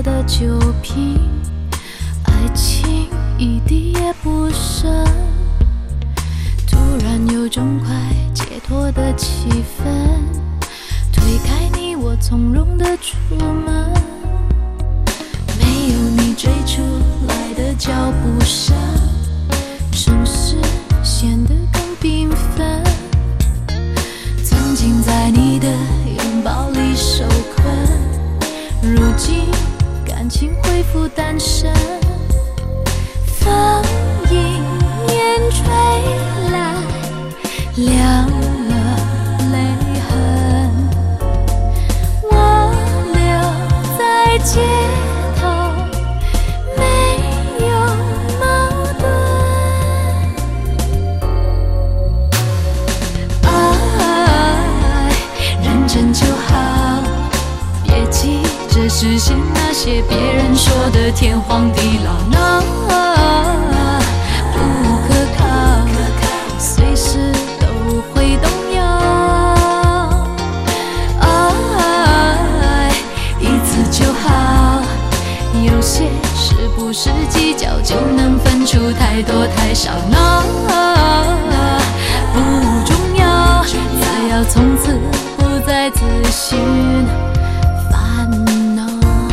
的酒瓶，爱情一滴也不剩。突然有种快解脱的气氛，推开你我从容的出门，没有你追出来的脚步声，城市显得更缤纷。曾经在你的拥抱里受困，如今感情恢复单身。风迎面吹来，凉了泪痕，我留在街头，没有矛盾。爱认真就好，别急着实现那些别人说的天荒地老。No， 不可靠，随时都会动摇。爱一次就好，有些事不是计较就能分出太多太少。No， 不重要，只要从此不再自寻烦恼。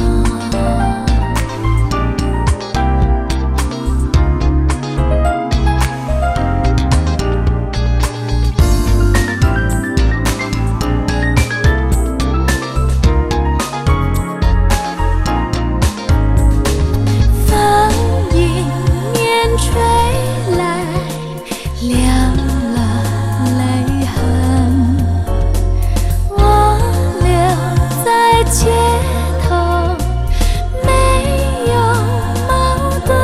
风迎面吹来，凉了泪痕，我留在街头，没有矛盾。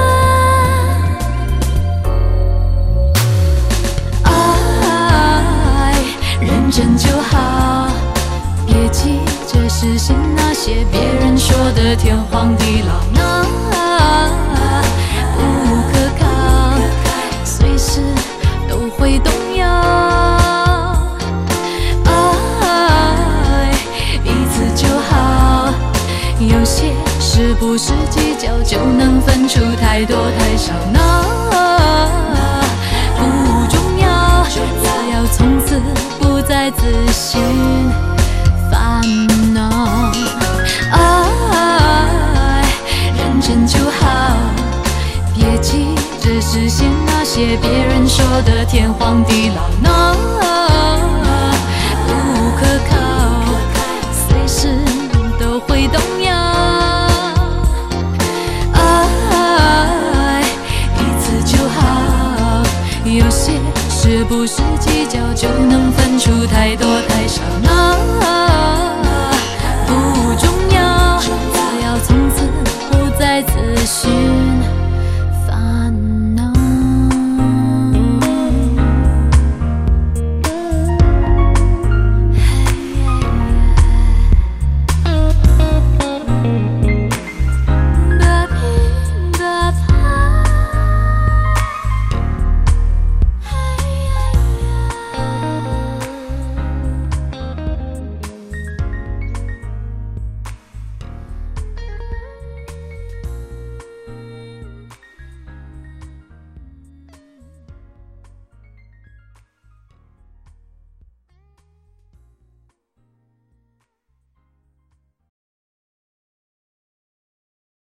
爱认真就好，别急着实现那些别人说的天荒地老。No， 不可靠，随时都会动摇。爱一次就好，有些事不是计较就能分出太多太少。No， 不重要，只要从此不再自寻烦恼。爱认真就好，别急着实现那些别人说的天荒地老。No， 不可靠，随时都会动摇。爱一次就好，有些事不是计较就